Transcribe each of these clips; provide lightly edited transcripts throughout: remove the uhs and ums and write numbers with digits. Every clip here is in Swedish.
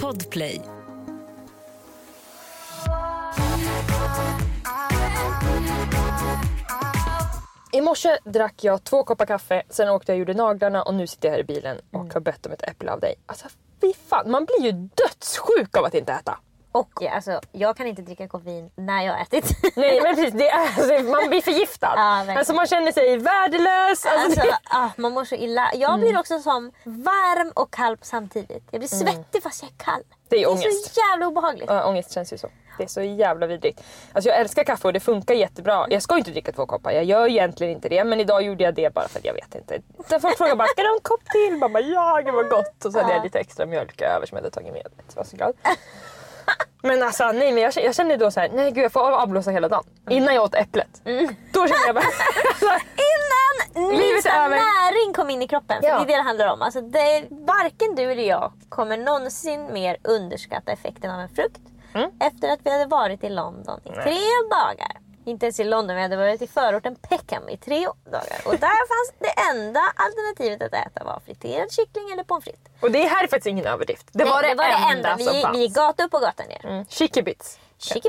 Podplay. I morse drack jag 2 koppar kaffe, sen åkte jag och gjorde naglarna och nu sitter jag här i bilen och har bett om ett äpple av dig. Alltså fy fan, man blir ju dödssjuk av att inte äta. Och alltså, jag kan inte dricka koffein när jag har ätit. Nej men precis, det är, alltså, man blir förgiftad. Ja, alltså man känner sig värdelös. Man mår så illa. Jag blir också som varm och kall samtidigt. Jag blir svettig fast jag är kall. Det är ångest. Det är så jävla obehagligt. Ja, ångest känns ju så. Det är så jävla vidrigt. Alltså jag älskar kaffe och det funkar jättebra. Jag ska inte dricka 2 koppar. Jag gör egentligen inte det. Men idag gjorde jag det bara för att jag vet inte. Sen folk frågar bara, ska du ha en kopp till? Bara, ja, det var gott. Och så hade jag lite extra mjölk över som jag hade tagit med. Jag var så glad. Men alltså, nej, men jag kände då så här, nej gud, jag får avblåsa hela dagen. Innan jag åt äpplet. Då kände jag bara... Innan minsta näring kom in i kroppen. För det är det handlar om. Alltså, varken du eller jag kommer någonsin mer underskatta effekten av en frukt. Efter att vi hade varit i London i 3 dagar. Inte ens i London, vi hade varit i förorten Peckham i 3 dagar. Och där fanns det enda alternativet att äta var friterad kyckling eller pommes frites. Och det här är faktiskt ingen överdrift. Det var det enda som fanns. Vi gick gata upp och gatan ner. Chicky bits.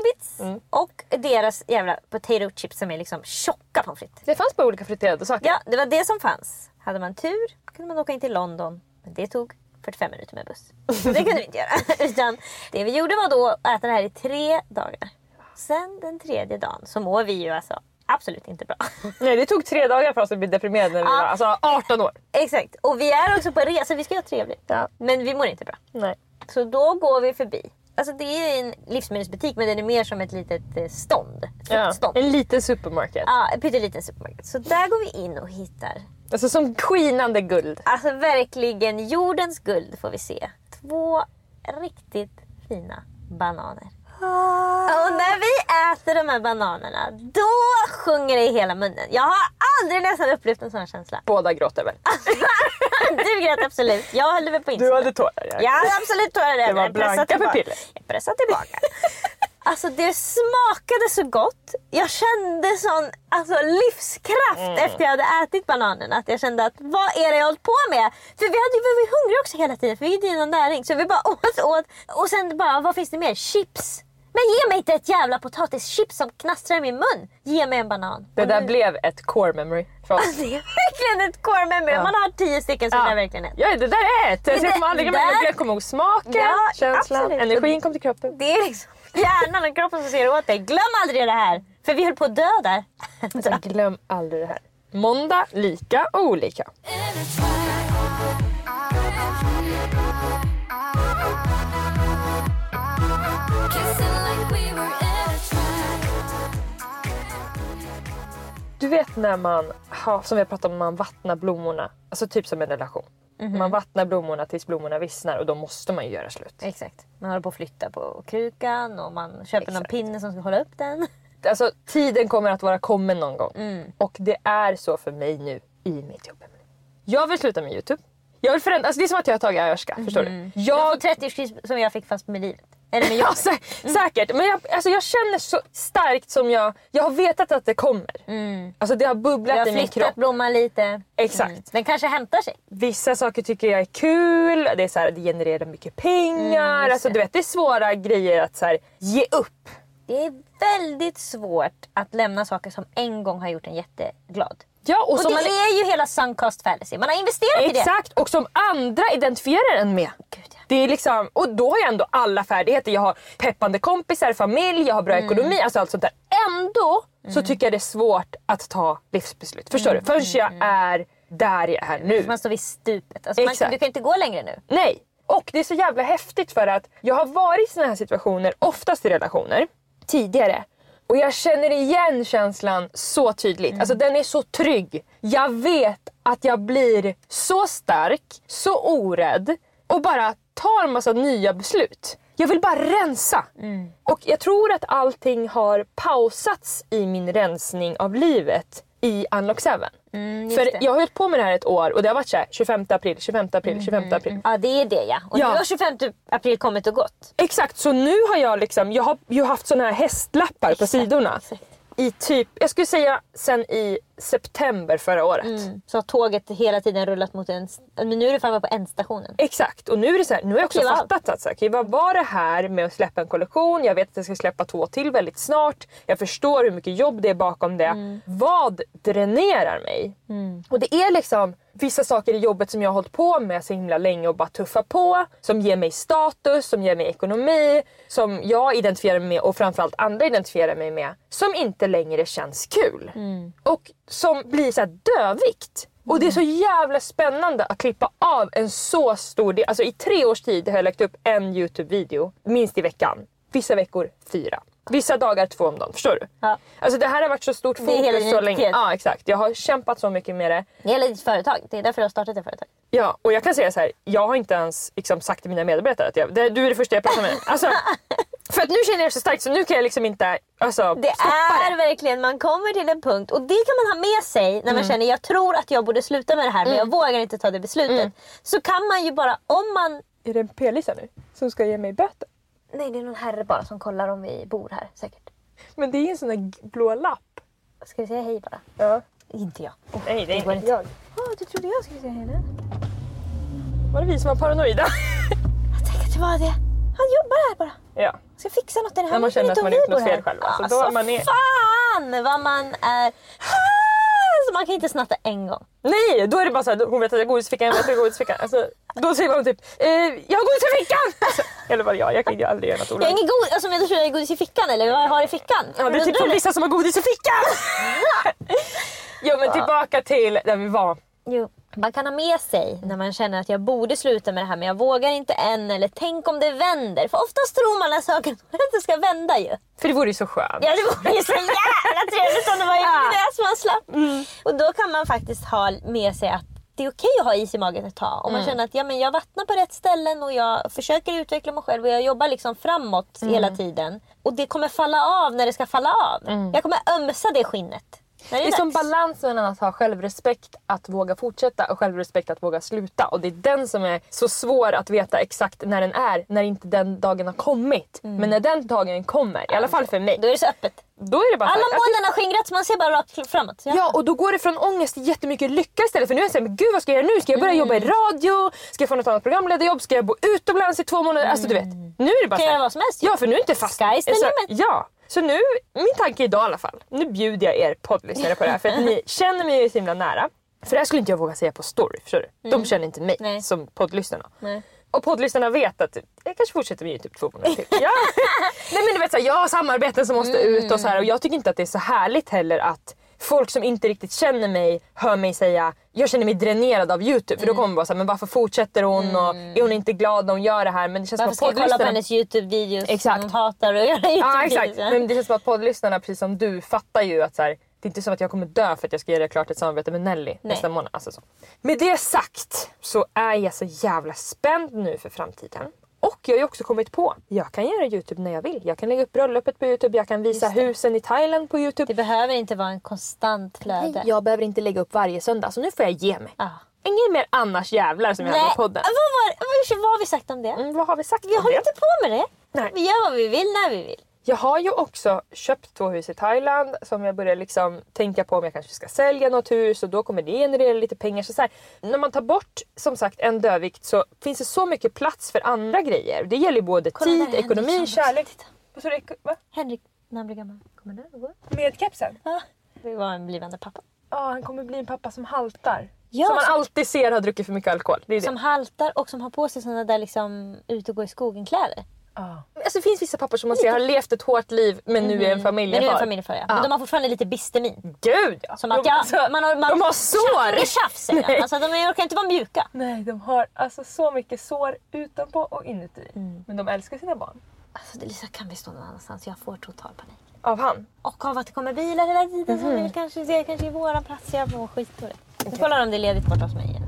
Och deras jävla potato chips som är liksom tjocka pommes frites. Det fanns bara olika friterade saker. Ja, det var det som fanns. Hade man tur kunde man åka in till London. Men det tog 45 minuter med buss. Så det kunde vi inte göra. Utan det vi gjorde var då att äta det här i 3 dagar. Sen den 3:e dagen så mår vi ju alltså absolut inte bra. Nej, det tog 3 dagar för oss att bli deprimerade när vi var alltså 18 år. Exakt. Och vi är också på resa, vi ska göra trevligt. Ja. Men vi mår inte bra. Nej. Så då går vi förbi. Alltså det är en livsmedelsbutik men den är mer som ett litet stånd. En liten supermarket. Ja, en pytteliten supermarket. Så där går vi in och hittar. Alltså som skinande guld. Alltså verkligen jordens guld får vi se. 2 riktigt fina bananer. Och när vi äter de här bananerna, då sjunger det i hela munnen. Jag har aldrig nästan upplevt en sån känsla. Båda gråter väl? Du grät absolut. Jag höll mig på insidan. Du hade tårar. Jag hade absolut tårar. Det var blanka pupiller. Jag pressade tillbaka. Alltså det smakade så gott. Jag kände sån livskraft efter jag hade ätit bananerna. Att jag kände att vad är det jag hållit på med? För vi var hungriga också hela tiden. För vi hade någon näring. Så vi bara åt. Och sen bara, vad finns det mer? Chips. Men ge mig inte ett jävla potatischips som knastrar i min mun. Ge mig en banan. Det där blev ett core memory för oss. Alltså, det är verkligen ett core memory. Om man har 10 stycken så är det verkligen ett. Ja, det där är ett. Jag kommer aldrig glömma. Jag kommer ihåg smaken, känslan, absolut. Energin kom till kroppen. Det är liksom hjärnan och kroppen som säger åt dig. Glöm aldrig det här. För vi höll på att dö där. Glöm aldrig det här. Måndag, lika och olika. Du vet när man har, som vi har pratat om, man vattnar blommorna. Alltså typ som en relation. Man vattnar blommorna tills blommorna vissnar och då måste man ju göra slut. Exakt. Man håller på att flytta på krukan och man köper någon pinne som ska hålla upp den. Alltså tiden kommer att vara kommen någon gång. Och det är så för mig nu i mitt jobb. Jag vill sluta med YouTube. Jag vill förändra, alltså det är som att jag har tagit ayahuasca, förstår du? Jag får 30-årskris som jag fick fast med livet. Eller med ja, säkert. Men jag känner så starkt som jag har vetat att det kommer. Alltså det har bubblat i min kropp. Jag har flyttat blomman lite. Exakt. Den kanske hämtar sig. Vissa saker tycker jag är kul. Det är så här, det genererar mycket pengar. Alltså du vet, det är svåra grejer att så här, ge upp. Det är väldigt svårt att lämna saker som en gång har gjort en jätteglad. Ja, och det är ju hela sunk cost fallacy. Man har investerat i det. Exakt, och som andra identifierar en med. Gud, ja. Det är liksom, och då har jag ändå alla färdigheter. Jag har peppande kompisar, familj, jag har bra ekonomi, alltså allt sånt där. Ändå så tycker jag det är svårt att ta livsbeslut. Förstår du? Först jag är där jag är nu. Man står vid stupet. Alltså du kan inte gå längre nu. Nej, och det är så jävla häftigt för att jag har varit i såna här situationer, oftast i relationer, tidigare. Och jag känner igen känslan så tydligt. Alltså den är så trygg. Jag vet att jag blir så stark, så orädd och bara tar en massa nya beslut. Jag vill bara rensa. Och jag tror att allting har pausats i min rensning av livet i Unlock 7. För jag har hållit på med det här ett år och det har varit så här 25 april, 25 april, 25 april. Ja, det är det ja. Och nu har 25 april kommit och gått. Exakt, så nu har jag liksom, jag har ju haft såna här hästlappar på sidorna. I typ, jag skulle säga sen i september förra året. Så har tåget hela tiden rullat mot men nu är det framme på ändstationen. Exakt, och nu är det så här, nu har jag också fattat att så här, okej, vad var det här med att släppa en kollektion? Jag vet att jag ska släppa 2 till väldigt snart. Jag förstår hur mycket jobb det är bakom det. Vad dränerar mig? Och det är liksom vissa saker i jobbet som jag har hållit på med så himla länge och bara tuffa på. Som ger mig status, som ger mig ekonomi. Som jag identifierar mig med och framförallt andra identifierar mig med. Som inte längre känns kul. Och som blir så här dövikt. Och det är så jävla spännande att klippa av en så stor del. Alltså i 3 års tid har jag lagt upp en YouTube-video. Minst i veckan. Vissa veckor 4. Vissa dagar 2 om dagen, förstår du? Ja. Alltså det här har varit så stort fokus så länge. Ja, exakt. Jag har kämpat så mycket med det. Det är ditt företag, det är därför du har startat ett företag. Ja, och jag kan säga så här, jag har inte ens liksom sagt till mina medarbetare att du är det första jag pratar med. Alltså, för att nu känner jag så starkt så nu kan jag liksom inte det är verkligen, man kommer till en punkt och det kan man ha med sig när man känner jag tror att jag borde sluta med det här men jag vågar inte ta det beslutet. Så kan man ju bara, om man... Är det en p-lisa nu som ska ge mig böter? Nej, det är någon herre bara som kollar om vi bor här, säkert. Men det är en sån där blå lapp. Ska vi säga hej bara? Ja. Inte jag. Nej, det är inte jag. Du trodde jag skulle säga hej nu? Var det vi som var paranoida? Jag tänkte att det var det. Han jobbar här bara. Ja. Ska fixa något i det här. När man känner att man gjort något fel själv. Alltså, då man är... fan vad man är... Så man kan inte snatta en gång. Nej, då är det bara så här, hon vet att jag har godisfickan, alltså, då säger man typ, jag har godis i fickan! Alltså, eller vad jag kan ju aldrig göra något olagligt. Jag har ingen godis, alltså men du tror jag har godis i fickan eller vad jag har i fickan? Ja, det är typ som vissa som har godis i fickan! Jo, men tillbaka till där vi var. Jo, man kan ha med sig när man känner att jag borde sluta med det här men jag vågar inte än eller tänk om det vänder. För oftast tror man att saker inte ska vända ju. För det vore ju så skönt. Ja, det vore ju så jävla trevligt om det var ju det som man slapp. Och då kan man faktiskt ha med sig att det är okej att ha is i magen ett tag. Om man känner att men jag vattnar på rätt ställen och jag försöker utveckla mig själv och jag jobbar liksom framåt hela tiden. Och det kommer falla av när det ska falla av. Jag kommer ömsa det skinnet. Det är som balans mellan att ha självrespekt att våga fortsätta och självrespekt att våga sluta. Och det är den som är så svår att veta exakt när den är. När inte den dagen har kommit. Men när den dagen kommer, i alla fall för mig. Då är det så öppet. Då är det bara alla molnen har skingrats, man ser bara rakt framåt. Ja, och då går det från ångest till jättemycket lycka istället. För nu är jag såhär, men gud vad ska jag göra nu? Ska jag börja jobba i radio? Ska jag få något annat programledarjobb? Ska jag bo utomlands i 2 månader? Alltså du vet, nu är det bara kan göra vad som helst. Ja, för nu är det inte fast. Sky's the limit. Ja. Så nu, min tanke idag i alla fall, nu bjuder jag er poddlyssnare på det här för att ni känner mig så himla nära. För det här skulle inte jag våga säga på story, förstår du? De känner inte mig som poddlyssnarna. Nej. Och poddlyssnarna vet att jag kanske fortsätter med YouTube 2 månader till. Ja. Nej men du vet, så här, jag har samarbeten som måste ut och så här, och jag tycker inte att det är så härligt heller att folk som inte riktigt känner mig hör mig säga jag känner mig dränerad av YouTube. För då kommer man bara så här, men varför fortsätter hon och är hon inte glad när hon gör det här? Men det känns varför som att ska jag kolla på hennes YouTube-videos? Exakt. Hon hatar att göra YouTube-videos. Ja, exakt. Men det känns som att poddlyssnarna, precis som du, fattar ju att så här, det är inte så att jag kommer dö för att jag ska göra klart ett samarbete med Nelly nästa månad. Alltså så. Med det sagt så är jag så jävla spänd nu för framtiden. Och jag har ju också kommit på, jag kan göra YouTube när jag vill. Jag kan lägga upp bröllopet på YouTube, jag kan visa husen i Thailand på YouTube. Det behöver inte vara en konstant flöde. Nej, jag behöver inte lägga upp varje söndag, så nu får jag ge mig. Ingen mer annars jävlar som jag har på podden. Vad har vi sagt om det? Vad har vi sagt om det? Vi håller inte på med det. Nej. Vi gör vad vi vill när vi vill. Jag har ju också köpt 2 hus i Thailand som jag börjar liksom tänka på om jag kanske ska sälja något hus och då kommer det generera lite pengar. Så här, när man tar bort som sagt en dödvikt så finns det så mycket plats för andra grejer. Det gäller både tid, ekonomi, kärlek. Va? Henrik, när han blir gammal, kommer det gå? Med kepsen? Ja, det var en blivande pappa. Ja, han kommer bli en pappa som haltar. Ja, som man alltid ser har druckit för mycket alkohol. Det är som det. haltar och som har på sig sådana där liksom ut och gå i skogen kläder. Alltså det finns vissa pappor som man ser har levt ett hårt liv men nu är en familjefar. Men nu är en familjefar, ja. Men de har fortfarande lite bistermin. Gud ja! Som att de har sår! Det är tjafs, alltså de orkar inte vara mjuka. Nej, de har alltså så mycket sår utanpå och inuti. Men de älskar sina barn. Alltså Lisa, kan vi stå någon annanstans? Jag får total panik. Av han? Och av att det kommer bilar hela tiden som vill kanske se kanske i våran plats. Jag får skit på det. Jag kollar om det är ledigt bort hos mig igen.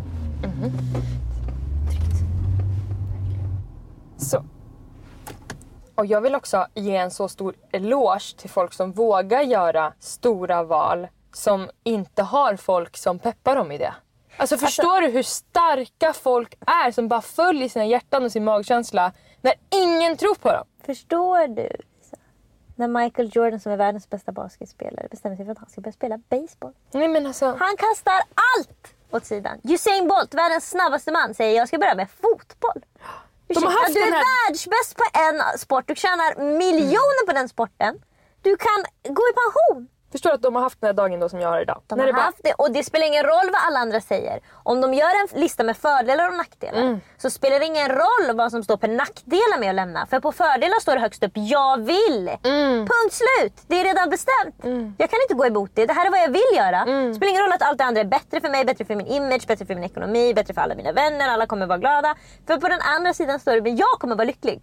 Så. Och jag vill också ge en så stor eloge till folk som vågar göra stora val som inte har folk som peppar dem i det. Alltså förstår du hur starka folk är som bara följer sina hjärtan och sin magkänsla när ingen tror på dem? Förstår du? När Michael Jordan, som är världens bästa basketspelare, bestämmer sig för att han ska börja spela baseball. Nej, men alltså... Han kastar allt åt sidan. Usain Bolt, världens snabbaste man, säger jag ska börja med fotboll. Du är världsbäst på en sport. Du tjänar miljoner på den sporten. Du kan gå i pension. Förstår att de har haft den här dagen då som jag har idag? De har haft det, och det spelar ingen roll vad alla andra säger. Om de gör en lista med fördelar och nackdelar så spelar det ingen roll vad som står på nackdelar med att lämna. För på fördelar står det högst upp, jag vill. Punkt slut. Det är redan bestämt. Jag kan inte gå emot det. Det här är vad jag vill göra. Det spelar ingen roll att allt det andra är bättre för mig, bättre för min image, bättre för min ekonomi, bättre för alla mina vänner. Alla kommer vara glada. För på den andra sidan står det, men jag kommer vara lycklig.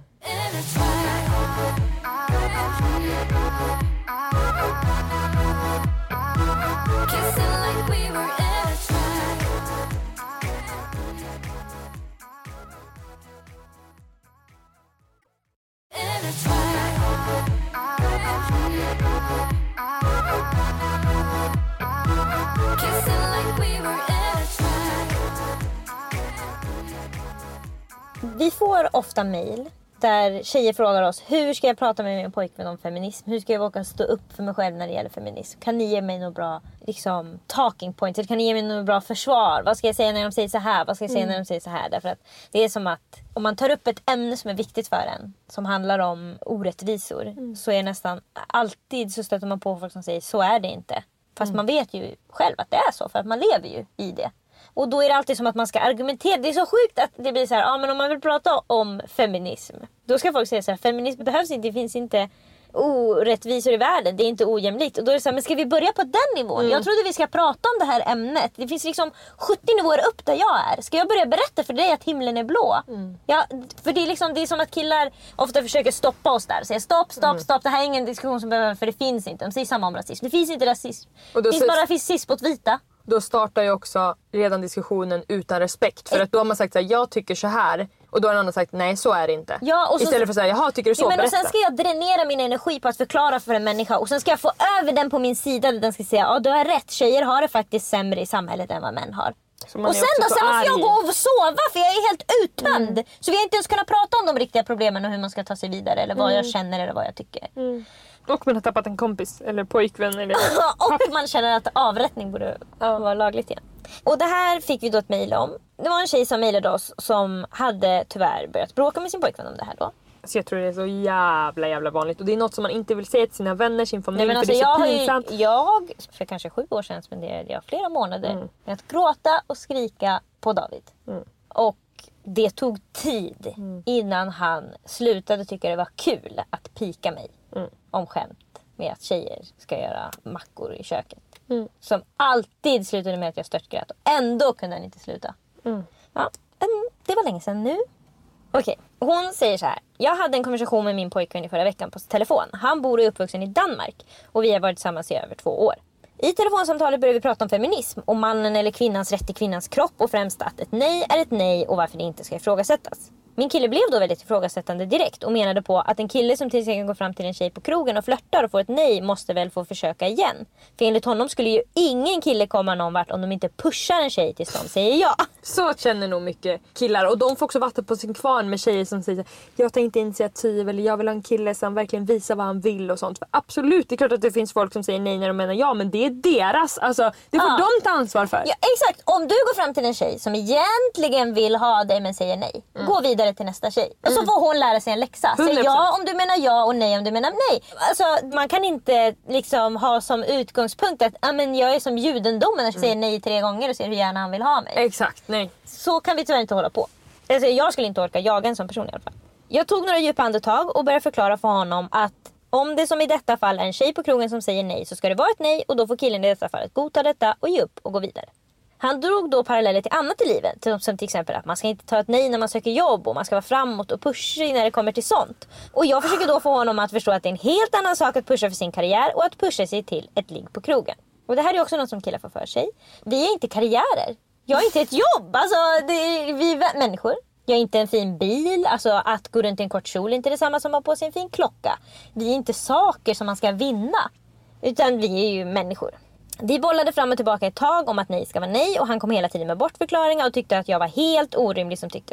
Vi får ofta mejl där tjejer frågar oss, hur ska jag prata med min pojkvän om feminism? Hur ska jag våga stå upp för mig själv när det gäller feminism? Kan ni ge mig några bra talking points? Eller kan ni ge mig några bra försvar? Vad ska jag säga när de säger så här? Vad ska jag säga när de säger så här? Därför att det är som att om man tar upp ett ämne som är viktigt för en, som handlar om orättvisor, så är nästan alltid så stöter man på folk som säger, så är det inte. Fast man vet ju själv att det är så, för att man lever ju i det. Och då är det alltid som att man ska argumentera. Det är så sjukt att det blir så här, men om man vill prata om feminism, då ska folk säga så här, feminism behövs inte, det finns inte orättvisor i världen, det är inte ojämlikt. Och då är det så här, men ska vi börja på den nivån? Jag trodde vi ska prata om det här ämnet. Det finns 70 nivåer upp där jag är. Ska jag börja berätta för dig att himlen är blå? Ja, för det är som att killar ofta försöker stoppa oss där. Säger stopp, det här är ingen diskussion som behöver, för det finns inte. De säger samma om rasism. Det finns inte rasism. Det finns bara rasism åt vita. Då startar ju också redan diskussionen utan respekt. För att då har man sagt så här, jag tycker så här. Och då har en annan sagt, nej så är det inte. Ja, och istället för att säga, jaha, tycker du så? Men och sen ska jag dränera min energi på att förklara för en människa. Och sen ska jag få över den på min sida. Där den ska säga, ja du har rätt, tjejer har det faktiskt sämre i samhället än vad män har. Och sen måste jag gå och sova, för jag är helt uttömd. Så vi har inte ens kunnat prata om de riktiga problemen och hur man ska ta sig vidare. Eller vad jag känner eller vad jag tycker. Och man har tappat en kompis eller pojkvän. Eller... och man känner att avrättning borde vara lagligt igen. Och det här fick vi då ett mejl om. Det var en tjej som mejlade oss som hade tyvärr börjat bråka med sin pojkvän om det här då. Så jag tror det är så jävla vanligt. Och det är något som man inte vill säga till sina vänner, sin familj. Nej, men för alltså, det är så pinsamt. Jag, för kanske 7 år sedan, spenderade jag flera månader med att gråta och skrika på David. Och det tog tid innan han slutade tycka det var kul att pika mig om skämt med att tjejer ska göra mackor i köket. Som alltid slutade med att jag störtgrät. Och ändå kunde han inte sluta. Ja, det var länge sedan nu. Okej, hon säger så här. Jag hade en konversation med min pojkvän i förra veckan på telefon. Han bor och är uppvuxen i Danmark. Och vi har varit tillsammans i över 2 år. I telefonsamtalet började vi prata om feminism. Om mannen eller kvinnans rätt till kvinnans kropp. Och främst att ett nej är ett nej och varför det inte ska ifrågasättas. Min kille blev då väldigt ifrågasättande direkt och menade på att en kille som till exempel går fram till en tjej på krogen och flörtar och får ett nej måste väl få försöka igen. För enligt honom skulle ju ingen kille komma någon vart om de inte pushar en tjej tills de säger ja. Så känner nog mycket killar, och de får också vatten på sin kvarn med tjejer som säger jag tar inte initiativ eller jag vill ha en kille som verkligen visar vad han vill och sånt. För absolut, det är klart att det finns folk som säger nej när de menar ja, men det är deras, alltså det får de ta ansvar för. Ja, exakt, om du går fram till en tjej som egentligen vill ha dig men säger nej, gå vidare till nästa tjej. Och så får hon lära sig en läxa. Säg ja om du menar ja och nej om du menar nej. Alltså man kan inte liksom ha som utgångspunkt att jag är som judendomen och säger nej 3 gånger och ser hur gärna han vill ha mig. Exakt, nej. Så kan vi tyvärr inte hålla på. Alltså, jag skulle inte orka jaga en sån person i alla fall. Jag tog några djupa andetag och började förklara för honom att om det som i detta fall är en tjej på krogen som säger nej, så ska det vara ett nej och då får killen i detta fallet godta detta och ge upp och gå vidare. Han drog då paralleller till annat i livet, som till exempel att man ska inte ta ett nej när man söker jobb och man ska vara framåt och pushig när det kommer till sånt. Och jag försöker då få honom att förstå att det är en helt annan sak att pusha för sin karriär och att pusha sig till ett ligg på krogen. Och det här är också något som killar får för sig. Vi är inte karriärer. Jag är inte ett jobb. Alltså, vi är människor. Jag är inte en fin bil. Alltså att gå runt i en kort kjol är inte detsamma som att ha på sig en fin klocka. Vi är inte saker som man ska vinna. Utan vi är ju människor. Vi bollade fram och tillbaka ett tag om att nej ska vara nej. Och han kom hela tiden med bortförklaringar och tyckte att jag var helt orimlig som tyckte så här.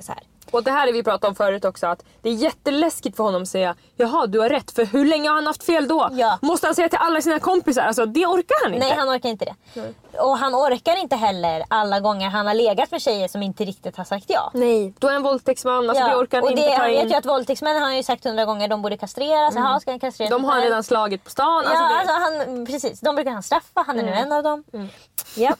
Och det här är vi pratat om förut också, att det är jätteläskigt för honom att säga jaha, du har rätt, för hur länge har han haft fel då? Ja. Måste han säga till alla sina kompisar? Alltså det orkar han inte. Nej, han orkar inte det. Och han orkar inte heller alla gånger han har legat med tjejer som inte riktigt har sagt ja. Nej, då är en våldtäktsman, alltså det orkar han inte ta in. Och jag vet ju att våldtäktsmän har ju sagt 100 gånger de borde kastreras. Jaha, ska han kastreras? De har redan slagit på stan. Precis, de brukar han straffa, han är nu en av dem. Ja.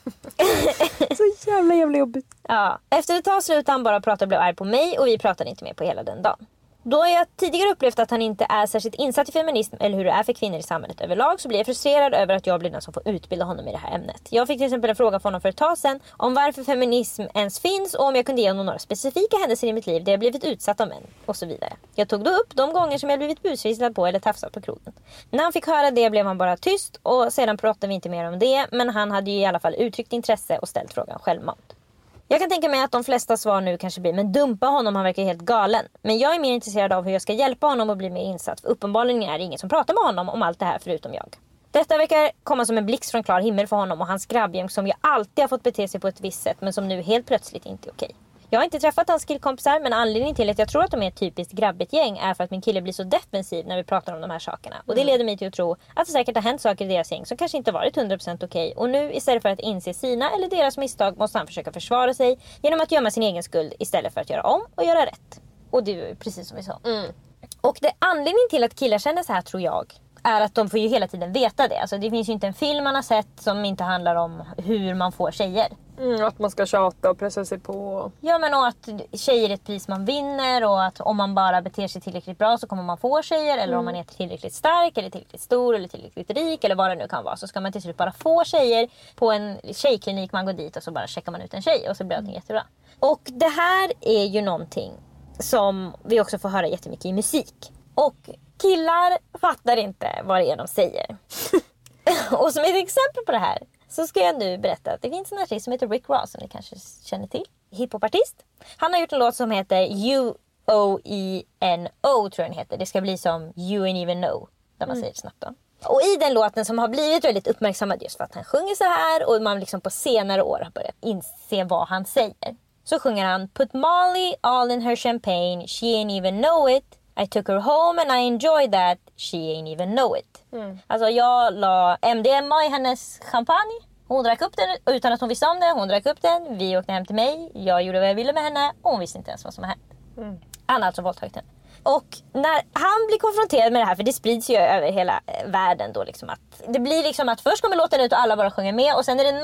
Så jävla jobbigt. Ja. Efter ett tag slutade han bara prata och blev arg på mig och vi pratade inte mer på hela den dagen. Då jag tidigare upplevt att han inte är särskilt insatt i feminism eller hur det är för kvinnor i samhället överlag, så blir jag frustrerad över att jag blir den som får utbilda honom i det här ämnet. Jag fick till exempel en fråga från honom för ett tag sedan om varför feminism ens finns och om jag kunde ge honom några specifika händelser i mitt liv där jag blivit utsatt av män och så vidare. Jag tog då upp de gånger som jag blivit busvislad på eller tafsat på krogen. När han fick höra det blev han bara tyst och sedan pratade vi inte mer om det, men han hade ju i alla fall uttryckt intresse och ställt frågan självmant. Jag kan tänka mig att de flesta svar nu kanske blir men dumpa honom, han verkar helt galen. Men jag är mer intresserad av hur jag ska hjälpa honom att bli mer insatt. För uppenbarligen är det ingen som pratar med honom om allt det här förutom jag. Detta verkar komma som en blixt från klar himmel för honom och hans grabbgäng som jag alltid har fått bete sig på ett visst sätt men som nu helt plötsligt inte är okej. Jag har inte träffat hans killkompisar, men anledningen till att jag tror att de är ett typiskt grabbigt gäng är för att min kille blir så defensiv när vi pratar om de här sakerna. Och det leder mig till att tro att det säkert har hänt saker i deras gäng som kanske inte varit 100% okej. Och nu istället för att inse sina eller deras misstag måste han försöka försvara sig genom att gömma sin egen skuld istället för att göra om och göra rätt. Och det är ju precis som vi sa. Och det anledningen till att killar känner så här, tror jag, är att de får ju hela tiden veta det. Alltså det finns ju inte en film man har sett som inte handlar om hur man får tjejer. Att man ska tjata och pressa sig på. Ja, men och att tjejer är ett pris man vinner och att om man bara beter sig tillräckligt bra så kommer man få tjejer. Eller om man är tillräckligt stark eller tillräckligt stor eller tillräckligt rik eller vad det nu kan vara, så ska man till slut bara få tjejer på en tjejklinik. Man går dit och så bara checkar man ut en tjej och så blir allting jättebra. Och det här är ju någonting som vi också får höra jättemycket i musik. Och killar fattar inte vad det är de säger. Och som ett exempel på det här så ska jag nu berätta att det finns en artist som heter Rick Ross som ni kanske känner till. Hiphopartist. Han har gjort en låt som heter U-O-E-N-O tror jag den heter. Det ska bli som You Ain't Even Know. Där man säger det snabbt då. Och i den låten som har blivit väldigt uppmärksammad just för att han sjunger så här och man liksom på senare år har börjat inse vad han säger. Så sjunger han Put Molly all in her champagne, she ain't even know it. I took her home and I enjoyed that, she ain't even know it. Alltså jag la MDMA i hennes champagne. Hon drack upp den utan att hon visste om det. Hon drack upp den, vi åkte hem till mig. Jag gjorde vad jag ville med henne och hon visste inte ens vad som hände. Han har alltså våldtagit henne. Och när han blir konfronterad med det här, för det sprids ju över hela världen då liksom, att det blir liksom att först kommer låten ut och alla bara sjunger med och sen är det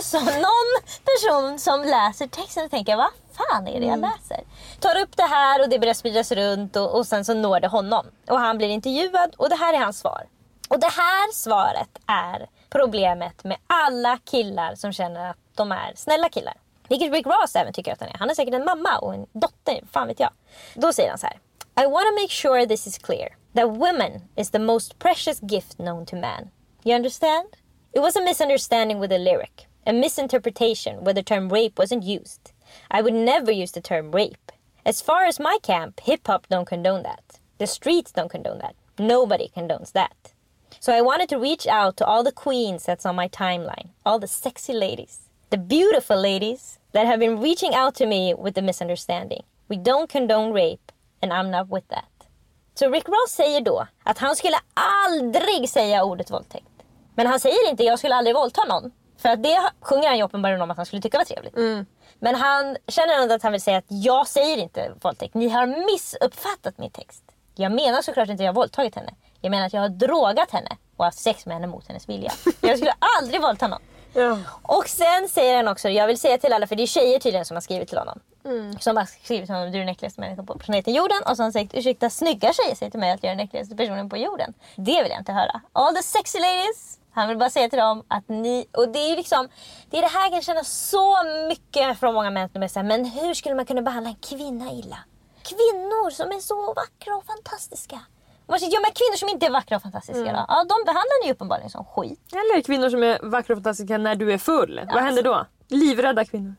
någon person som läser texten och tänker vad fan är det jag läser? Tar upp det här och det börjar spridas runt och sen så når det honom. Och han blir intervjuad och det här är hans svar. Och det här svaret är problemet med alla killar som känner att de är snälla killar. Vilket Rick Ross även tycker att han är. Han är säkert en mamma och en dotter, fan vet jag. Då säger han så här. I want to make sure this is clear. That woman is the most precious gift known to man. You understand? It was a misunderstanding with the lyric. A misinterpretation where the term rape wasn't used. I would never use the term rape. As far as my camp, hip-hop don't condone that. The streets don't condone that. Nobody condones that. So I wanted to reach out to all the queens that's on my timeline. All the sexy ladies. The beautiful ladies that have been reaching out to me with the misunderstanding. We don't condone rape. And I'm not with that. Så Rick Ross säger då att han skulle aldrig säga ordet våldtäkt. Men han säger inte jag skulle aldrig våldta någon. För att det sjunger han ju uppenbarligen om att han skulle tycka var trevligt. Men han känner ändå att han vill säga att jag säger inte våldtäkt. Ni har missuppfattat min text. Jag menar såklart inte att jag har våldtagit henne. Jag menar att jag har drogat henne och haft sex med henne mot hennes vilja. Jag skulle aldrig våldta någon. Ja. Och sen säger han också, jag vill säga till alla, för det är tjejer tydligen som har skrivit till honom. Som har skrivit som du är den äckligaste människan på planeten jorden. Och så har han sagt, ursäkta, snygga tjejer säger till mig att jag är den äckligaste personen på jorden. Det vill jag inte höra. All the sexy ladies. Han vill bara säga till dem att ni, och det är liksom, det är det här jag kan känna så mycket från många män som är så här, men hur skulle man kunna behandla en kvinna illa? Kvinnor som är så vackra och fantastiska. Ja, men kvinnor som inte är vackra och fantastiska då? Ja, de behandlar ni uppenbarligen som skit. Eller kvinnor som är vackra och fantastiska när du är full. Ja, vad händer då? Livrädda kvinnor.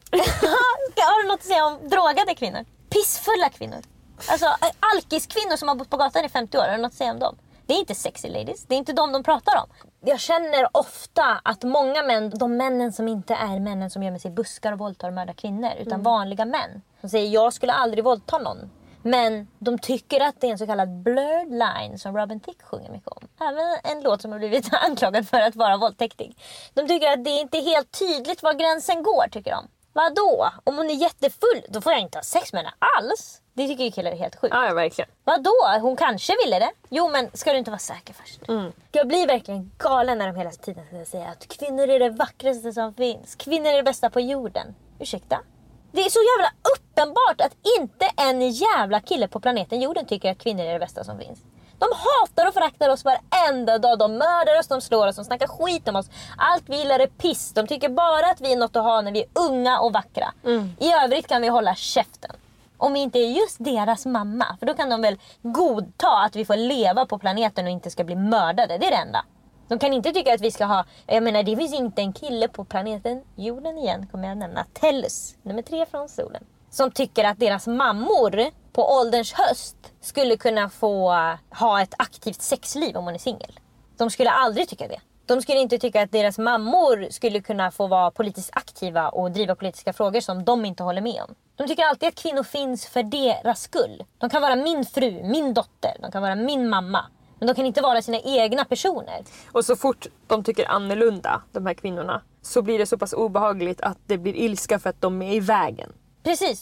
Har du något att säga om drogade kvinnor? Pissfulla kvinnor. Alltså alkiskvinnor som har bott på gatan i 50 år. Har du något att säga om dem? Det är inte sexy ladies. Det är inte de pratar om. Jag känner ofta att många män, de männen som inte är männen som gömmer sig i buskar och våldtar och mördar kvinnor, utan vanliga män. De säger, jag skulle aldrig våldta någon. Men de tycker att det är en så kallad blurred line som Robin Thicke sjunger mycket om. Även en låt som har blivit anklagad för att vara våldtäktig. De tycker att det är inte helt tydligt var gränsen går, tycker de. Vadå? Om hon är jättefull, då får jag inte ha sex med henne alls. Det tycker ju killar är helt sjukt. Ja, verkligen. Vadå? Hon kanske ville det. Jo, men ska du inte vara säker först? Jag blir verkligen galen när de hela tiden säger att kvinnor är det vackraste som finns. Kvinnor är det bästa på jorden. Ursäkta? Det är så jävla uppenbart att inte en jävla kille på planeten jorden tycker att kvinnor är det bästa som finns. De hatar och föraktar oss varenda dag. De mördar oss, de slår oss, de snackar skit om oss. Allt vi gillar är piss. De tycker bara att vi är något att ha när vi är unga och vackra. I övrigt kan vi hålla käften. Om vi inte är just deras mamma. För då kan de väl godta att vi får leva på planeten och inte ska bli mördade. Det är det enda. De kan inte tycka att vi ska ha... Jag menar, det finns inte en kille på planeten jorden igen, kommer jag nämna. Tellus, nummer 3 från solen. Som tycker att deras mammor på ålderns höst skulle kunna få ha ett aktivt sexliv om hon är singel. De skulle aldrig tycka det. De skulle inte tycka att deras mammor skulle kunna få vara politiskt aktiva och driva politiska frågor som de inte håller med om. De tycker alltid att kvinnor finns för deras skull. De kan vara min fru, min dotter, de kan vara min mamma. Men de kan inte vara sina egna personer. Och så fort de tycker annorlunda, de här kvinnorna, så blir det så pass obehagligt att det blir ilska för att de är i vägen. Precis,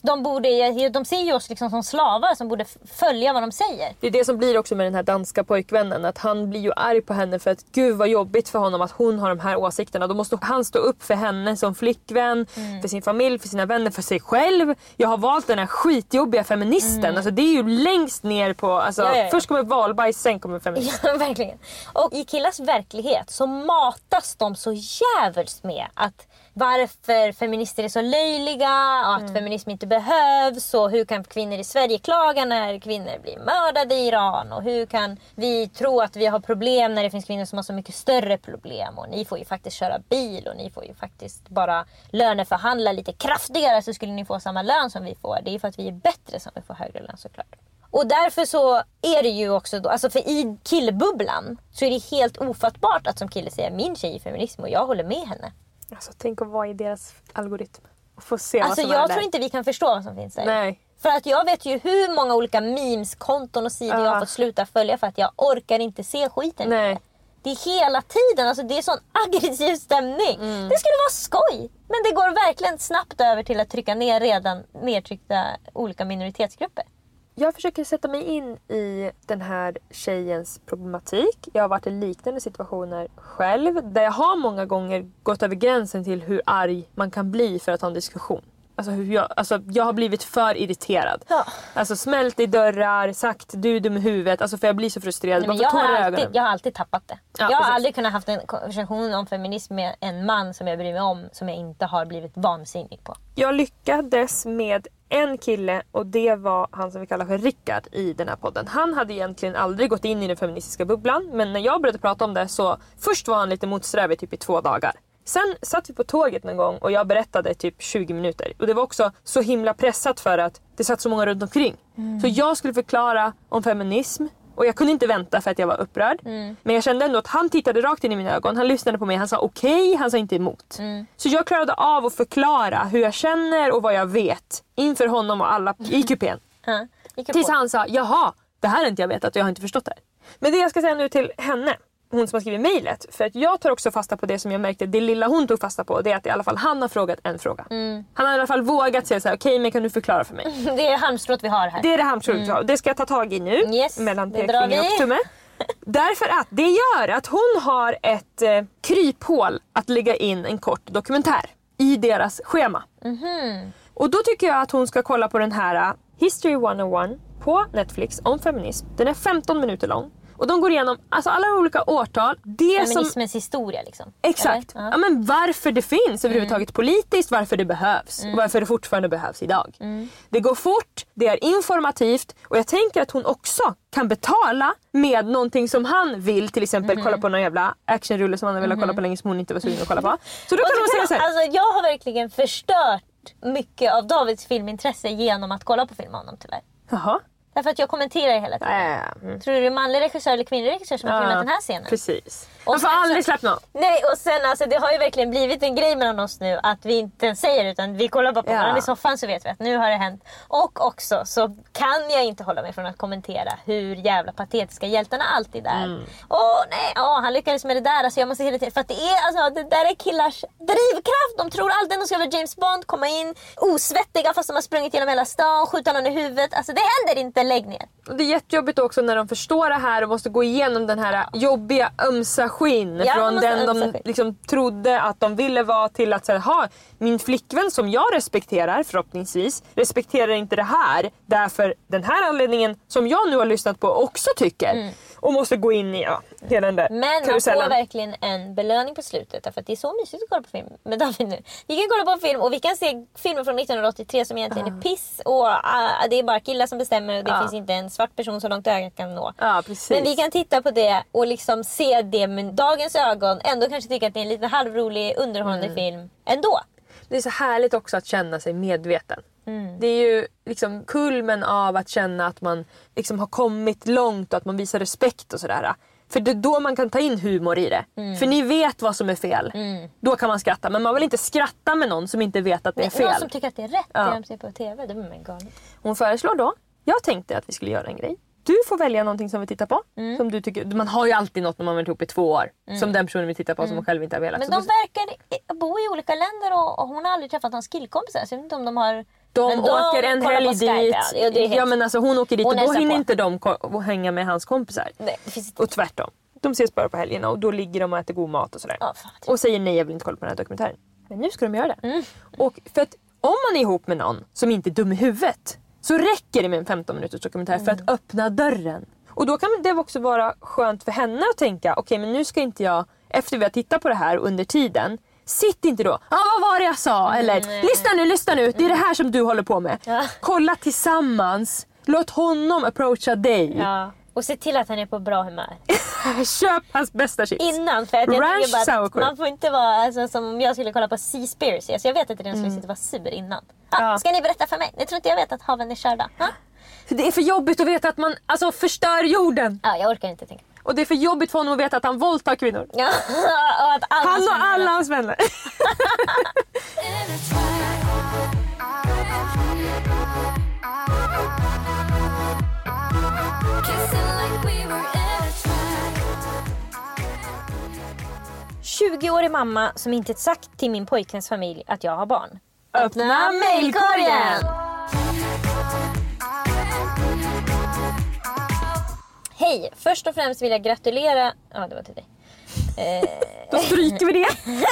de ser ju oss liksom som slavar som borde följa vad de säger. Det är det som blir också med den här danska pojkvännen, att han blir ju arg på henne för att gud vad jobbigt för honom att hon har de här åsikterna. Då måste han stå upp för henne som flickvän, för sin familj, för sina vänner, för sig själv. Jag har valt den här skitjobbiga feministen. Alltså det är ju längst ner på, alltså, ja. Först kommer valbajs, sen kommer feminist. Ja, verkligen. Och i killars verklighet så matas de så jävligt med att varför feminister är så löjliga, att feminism inte behövs, och hur kan kvinnor i Sverige klaga när kvinnor blir mördade i Iran, och hur kan vi tro att vi har problem när det finns kvinnor som har så mycket större problem, och ni får ju faktiskt köra bil, och ni får ju faktiskt bara löneförhandla lite kraftigare så skulle ni få samma lön som vi får. Det är ju för att vi är bättre som vi får högre lön, såklart. Och därför så är det ju också då, alltså för i killbubblan så är det helt ofattbart att som kille säga min tjej är feminism och jag håller med henne. Alltså tänk att vara i deras algoritm och få se alltså, vad som är där. Jag tror inte vi kan förstå vad som finns där. Nej. För att jag vet ju hur många olika memes-konton och sidor jag har fått sluta följa för att jag orkar inte se skiten. Nej. Det är hela tiden, alltså det är sån aggressiv stämning. Det skulle vara skoj, men det går verkligen snabbt över till att trycka ner redan nedtryckta olika minoritetsgrupper. Jag försöker sätta mig in i den här tjejens problematik. Jag har varit i liknande situationer själv. Där jag har många gånger gått över gränsen till hur arg man kan bli för att ha en diskussion. Alltså jag har blivit för irriterad. Ja. Alltså smält i dörrar, sagt du är dum i huvudet. Alltså för jag blir så frustrerad. Nej, jag har alltid tappat det. Ja, jag har aldrig kunnat haft en konversation om feminism med en man som jag bryr mig om, som jag inte har blivit vansinnig på. Jag lyckades med en kille, och det var han som vi kallar för Rickard i den här podden. Han hade egentligen aldrig gått in i den feministiska bubblan, men när jag började prata om det så först var han lite motsträvig typ i 2 dagar. Sen satt vi på tåget någon gång och jag berättade typ 20 minuter. Och det var också så himla pressat för att det satt så många runt omkring. Så jag skulle förklara om feminism. Och jag kunde inte vänta för att jag var upprörd. Men jag kände ändå att han tittade rakt in i mina ögon. Han lyssnade på mig, han sa okej, han sa inte emot. Så jag klarade av att förklara hur jag känner och vad jag vet inför honom och alla i kupén. Tills han sa, jaha, det här är inte jag vetat och jag har inte förstått det. Men det jag ska säga nu till henne, hon som har skrivit mejlet, för att jag tar också fasta på det som jag märkte, det lilla hon tog fasta på, det är att i alla fall han har frågat en fråga. Han har i alla fall vågat säga såhär, okej, men kan du förklara för mig? Det är halmstrået vi har här. Det är det halmstrået vi har. Det ska jag ta tag i nu, mellan pekfinger och tumme. Därför att det gör att hon har ett kryphål att lägga in en kort dokumentär i deras schema. Och då tycker jag att hon ska kolla på den här History 101 på Netflix om feminism. Den är 15 minuter lång. Och de går igenom alltså alla olika årtal. Feminismens historia liksom. Exakt. Ja, men varför det finns överhuvudtaget politiskt, varför det behövs. Och varför det fortfarande behövs idag. Det går fort, det är informativt. Och jag tänker att hon också kan betala med någonting som han vill. Till exempel kolla på någon jävla actionrulle som han har velat kolla på länge som hon inte var sugen att kolla på. Så då kan hon säga så här. Alltså jag har verkligen förstört mycket av Davids filmintresse genom att kolla på film med honom tyvärr. Jaha. Därför att jag kommenterar hela tiden. Tror du det är manlig regissör eller kvinnlig regissör som har filmat den här scenen? Precis. Man får aldrig släppa något. Nej, och sen alltså, det har ju verkligen blivit en grej mellan oss nu att vi inte säger utan vi kollar bara på varandra i soffan så vet vi att nu har det hänt. Och också så kan jag inte hålla mig från att kommentera hur jävla patetiska hjältarna alltid är. Han lyckades med det där. Alltså jag måste hela tiden, för att det är alltså, det där är killars drivkraft. De tror alltid att de ska vara James Bond, komma in osvettiga fast de har sprungit genom hela stan, skjuta någon i huvudet. Alltså det händer inte, lägg ner. Och det är jättejobbigt också när de förstår det här och måste gå igenom den här jobbiga ömsa skinn från den de liksom trodde att de ville vara till att säga, min flickvän som jag respekterar förhoppningsvis respekterar inte det här därför den här anledningen som jag nu har lyssnat på också tycker och måste gå in i hela den där men karusellen. Man får verkligen en belöning på slutet därför att det är så mysigt att kolla på film med David nu. Vi kan kolla på film och vi kan se filmer från 1983 som egentligen är piss och det är bara killar som bestämmer och det finns inte en svart person så långt ögat kan nå. Men vi kan titta på det och liksom se det med dagens ögon, ändå kanske tycka att det är en lite halvrolig underhållande film ändå. Det är så härligt också att känna sig medveten. Det är ju liksom kulmen av att känna att man liksom har kommit långt och att man visar respekt och sådär. För det är då man kan ta in humor i det. För ni vet vad som är fel. Då kan man skratta. Men man vill inte skratta med någon som inte vet att det är fel. Någon som tycker att det är rätt när de ser på tv. Det blir man galen. Hon föreslår då. Jag tänkte att vi skulle göra en grej. Du får välja någonting som vi tittar på. Som du tycker. Man har ju alltid något när man varit ihop i 2 år. Som den personen vi tittar på som man själv inte har velat. Men de verkar bo i olika länder och hon har aldrig träffat någon killkompisar. Så jag vet inte om de har... De åker en helg dit. Men alltså hon åker dit och då hinner inte de hänga med hans kompisar. Nej, det finns inte. Och tvärtom. De ses bara på helgerna och då ligger de och äter god mat och sådär. Och säger nej, jag vill inte kolla på den här dokumentären. Men nu ska de göra det. Och för att om man är ihop med någon som inte är dum i huvudet så räcker det med en 15 minuters dokumentär för att öppna dörren. Och då kan det också vara skönt för henne att tänka, okej, men nu ska inte jag, efter vi har tittat på det här under tiden, sitt inte då, vad var det jag sa? Eller, lyssna nu, det är det här som du håller på med. Kolla tillsammans, låt honom approacha dig. Och se till att han är på bra humör. Köp hans bästa chips. Innan, för att jag tycker bara att man får inte vara alltså, som om jag skulle kolla på Seaspiracy. Alltså jag vet att det är den som skulle sitta och vara sur innan. Ska ni berätta för mig? Jag tror inte jag vet att haven är körda. Det är för jobbigt att veta att man förstör jorden. Jag orkar inte tänka. Och det är för jobbigt för honom att veta att han våldtar kvinnor. Och att han och alla hans vänner. "20-årig mamma som inte sagt till min pojkväns familj att jag har barn. Öppna mejlkorgen! Hej, först och främst vill jag gratulera... Ja, det var till dig. Då stryker vi det.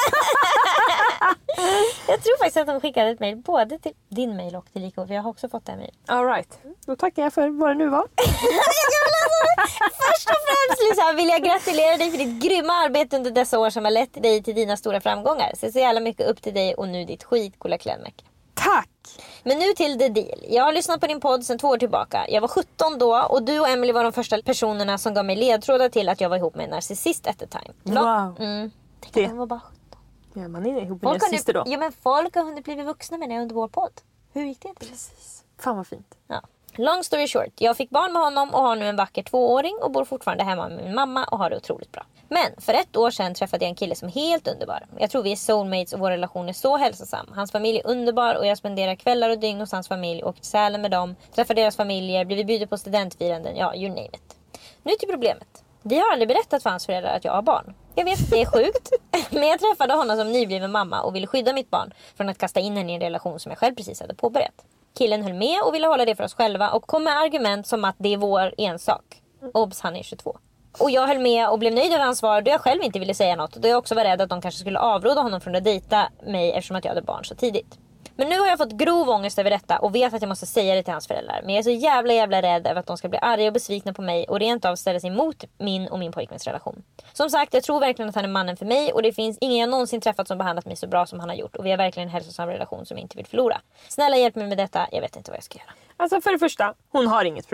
Jag tror faktiskt att de skickade ett mejl både till din mejl och till Liko. För jag har också fått det här mejl. All right. Då tackar jag för vad det nu var. Först och främst Lisa, vill jag gratulera dig för ditt grymma arbete under dessa år som har lett dig till dina stora framgångar. Så jävla mycket upp till dig och nu ditt skitcoola klädmärke. Tack! Men nu till the deal. Jag har lyssnat på din podd sedan 2 år tillbaka. Jag var 17 då och du och Emily var de första personerna som gav mig ledtrådar till att jag var ihop med en narcissist at the time. Wow. Tänk att hon var bara 17. Ja, man är ihop med narcissister då. Ja, men folk har hunnit blivit vuxna med det under vår podd. Hur gick det till? Precis. Fan vad fint. Ja. Long story short, jag fick barn med honom och har nu en vacker 2-åring och bor fortfarande hemma med min mamma och har det otroligt bra. Men för 1 år sedan träffade jag en kille som är helt underbar. Jag tror vi är soulmates och vår relation är så hälsosam. Hans familj är underbar och jag spenderar kvällar och dygn hos hans familj, åker till Sälen med dem, träffar deras familjer, blir bjudna på studentfiranden, ja, you name it. Nu till problemet. Vi har aldrig berättat för hans föräldrar att jag har barn. Jag vet att det är sjukt, men jag träffade honom som nybliven mamma och ville skydda mitt barn från att kasta in henne i en relation som jag själv precis hade påbörjat. Killen höll med och ville hålla det för oss själva och kom med argument som att det är vår ensak. Obs, han är 22. Och jag höll med och blev nöjd över hans svar då jag själv inte ville säga något. Då jag också var rädd att de kanske skulle avråda honom från att dejta mig eftersom att jag hade barn så tidigt. Men nu har jag fått grov ångest över detta och vet att jag måste säga det till hans föräldrar. Men jag är så jävla rädd över att de ska bli arga och besvikna på mig och rent av ställa sig emot min och min pojkväns relation. Som sagt, jag tror verkligen att han är mannen för mig och det finns ingen jag någonsin träffat som behandlat mig så bra som han har gjort. Och vi har verkligen en hälsosam relation som jag inte vill förlora. Snälla hjälp mig med detta, jag vet inte vad jag ska göra. Alltså för det första, hon har inget problem.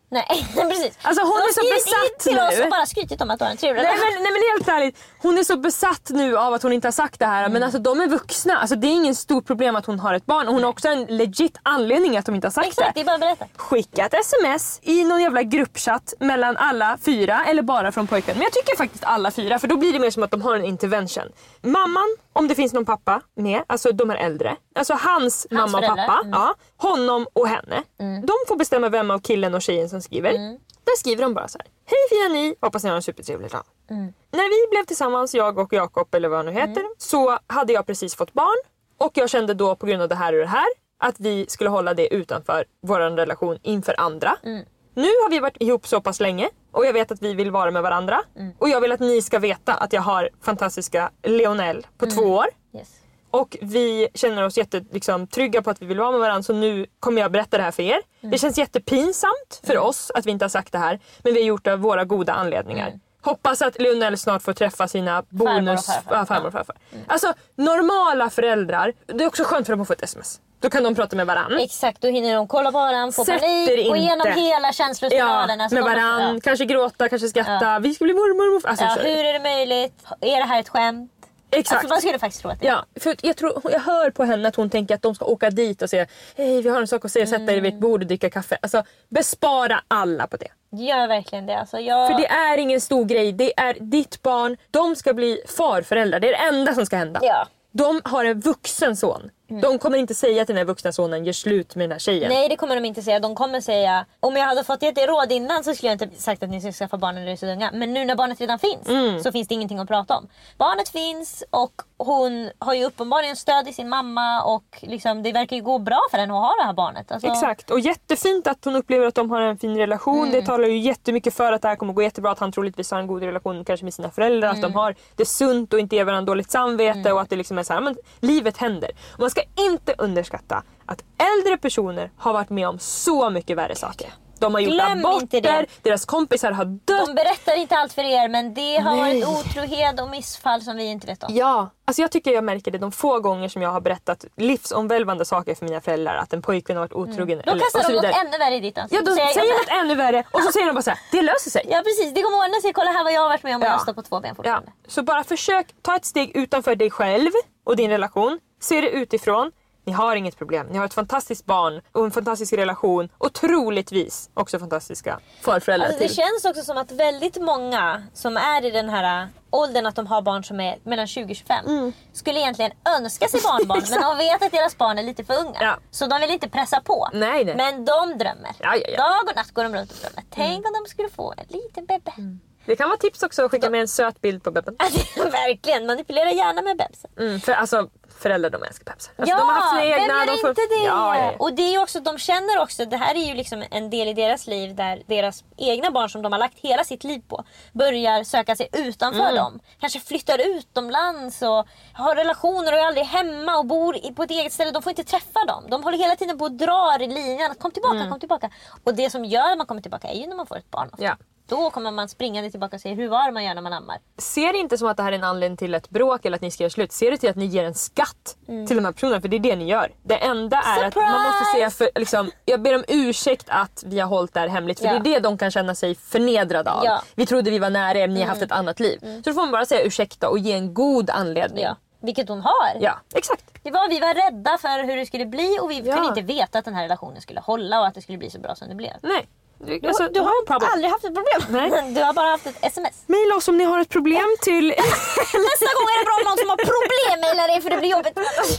Nej, precis. Alltså hon är så besatt till oss nu. och bara skrytit om att du har en trevlig Nej men helt ärligt, hon är så besatt nu av att hon inte har sagt det här. Men alltså de är vuxna, alltså det är ingen stor problem att hon har ett barn. Och hon har också en legit anledning att de inte har sagt Exakt, det är bara att berätta. Skicka ett sms i någon jävla gruppchatt mellan alla 4 eller bara från pojken. Men jag tycker faktiskt alla 4, för då blir det mer som att de har en intervention. Mamman, om det finns någon pappa med, alltså de är äldre. Alltså hans mamma och pappa, ja, honom och henne. De får bestämma vem av killen och tjejen som skriver. Där skriver de bara så här: hej fina ni, hoppas ni har en supertrevlig dag. När vi blev tillsammans, jag och Jakob eller vad han nu heter, så hade jag precis fått barn. Och jag kände då på grund av det här och det här att vi skulle hålla det utanför vår relation inför andra. Nu har vi varit ihop så pass länge och jag vet att vi vill vara med varandra. Och jag vill att ni ska veta att jag har fantastiska Leonel på 2 år. Yes. Och vi känner oss trygga på att vi vill vara med varandra. Så nu kommer jag berätta det här för er. Det känns jättepinsamt för oss att vi inte har sagt det här. Men vi har gjort det av våra goda anledningar. Hoppas att Leonel snart får träffa sina farmor och farfar. Alltså normala föräldrar. Det är också skönt för dem att få ett sms. Då kan de prata med varandra. Exakt, då hinner de kolla på varandra, få panik och genom hela känslospiralen. Med varandra, kanske gråta, kanske skratta. Vi ska bli mormor. Alltså, hur är det möjligt? Är det här ett skämt? Exakt. Alltså, man skulle faktiskt tro att det. Ja, för jag hör på henne att hon tänker att de ska åka dit och säga hej, vi har en sak att säga, sätta er vid ett bord och dricka kaffe. Alltså bespara alla på det. Gör verkligen det. Alltså, För det är ingen stor grej. Det är ditt barn. De ska bli farföräldrar. Det är det enda som ska hända. Ja. De har en vuxen son. De kommer inte säga till den här vuxna sonen gör slut med den här tjejen. Nej, det kommer de inte säga. De kommer säga, om jag hade fått gett er råd innan så skulle jag inte sagt att ni ska skaffa barn när ni är så unga. Men nu när barnet redan finns så finns det ingenting att prata om. Barnet finns och hon har ju uppenbarligen stöd i sin mamma och liksom, det verkar ju gå bra för henne att ha det här barnet. Alltså... Exakt, och jättefint att hon upplever att de har en fin relation. Det talar ju jättemycket för att det här kommer gå jättebra. Att han troligtvis har en god relation kanske med sina föräldrar. Att de har det sunt och inte ger varandra dåligt samvete. Och att det liksom är så här, men livet händer. Och man ska inte underskatta att äldre personer har varit med om så mycket värre saker. De har gjort aborter, deras kompisar har dött. De berättar inte allt för er, men det har varit otrohet och missfall som vi inte vet om. Ja, alltså jag tycker jag märker det de få gånger som jag har berättat livsomvälvande saker för mina föräldrar. Att en pojkvän har varit otrogen. Då kastar de något ännu värre i ditt ansikte. Ja, de säger något ännu värre och så säger de bara så här, det löser sig. Ja precis, det kommer ordna sig. Kolla här vad jag har varit med om och jag står på 2 ben fortfarande. Ja. Så bara försök ta ett steg utanför dig själv och din relation. Se det utifrån. Ni har inget problem. Ni har ett fantastiskt barn och en fantastisk relation. Och troligtvis också fantastiska farföräldrar alltså, det känns också som att väldigt många som är i den här åldern att de har barn som är mellan 20 och 25 skulle egentligen önska sig barnbarn. Men de vet att deras barn är lite för unga. Ja. Så de vill inte pressa på. Nej. Men de drömmer. Ja. Dag och natt går de runt och drömmer. Tänk om de skulle få en liten bebbe. Det kan vara tips också att skicka med en söt bild på bebben. Verkligen, manipulera gärna med bebsen. För alltså föräldrar de älskar bebsen. Alltså, ja, de har haft sina egna, vem gör inte det? Ja. Och det är ju också, de känner också, det här är ju liksom en del i deras liv där deras egna barn som de har lagt hela sitt liv på börjar söka sig utanför dem. Kanske flyttar utomlands och har relationer och är aldrig hemma och bor på ett eget ställe. De får inte träffa dem. De håller hela tiden på och drar i linjen att kom tillbaka. Och det som gör att man kommer tillbaka är ju när man får ett barn. Ja. Då kommer man springande tillbaka och säger hur var det man gör när man ammar. Ser det inte som att det här är en anledning till ett bråk eller att ni ska göra slut. Ser det till att ni ger en skatt till de här personerna. För det är det ni gör. Det enda är att man måste säga för, liksom, jag ber om ursäkt att vi har hållit det här hemligt. För det är det de kan känna sig förnedrade av. Ja. Vi trodde vi var nära er, ni har haft ett annat liv. Så då får man bara säga ursäkta och ge en god anledning. Ja. Vilket hon har. Ja, exakt. Vi var rädda för hur det skulle bli och vi kunde inte veta att den här relationen skulle hålla och att det skulle bli så bra som det blev. Nej. Du har aldrig haft ett problem. Nej. Du har bara haft ett sms. Maila oss om ni har ett problem till... Nästa gång är det bra om någon som har problem mailar det för det blir jobbigt.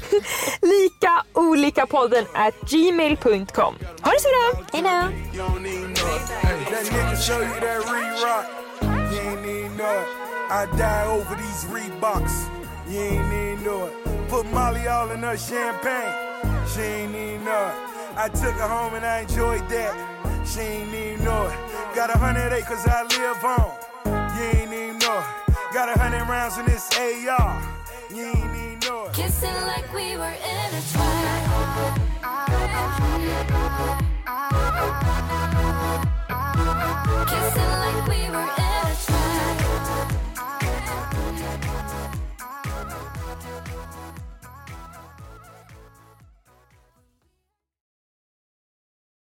likaolikapodden@gmail.com. Ha det så bra. Hej då. I die over these Reeboks. You ain't even know it. Put Molly all in her champagne. She ain't even know it. I took her home and I enjoyed that. She ain't even know it. Got 100 acres I live on. You ain't even know it. Got 100 rounds in this AR. You ain't even know it. Kissing like we were intertwined.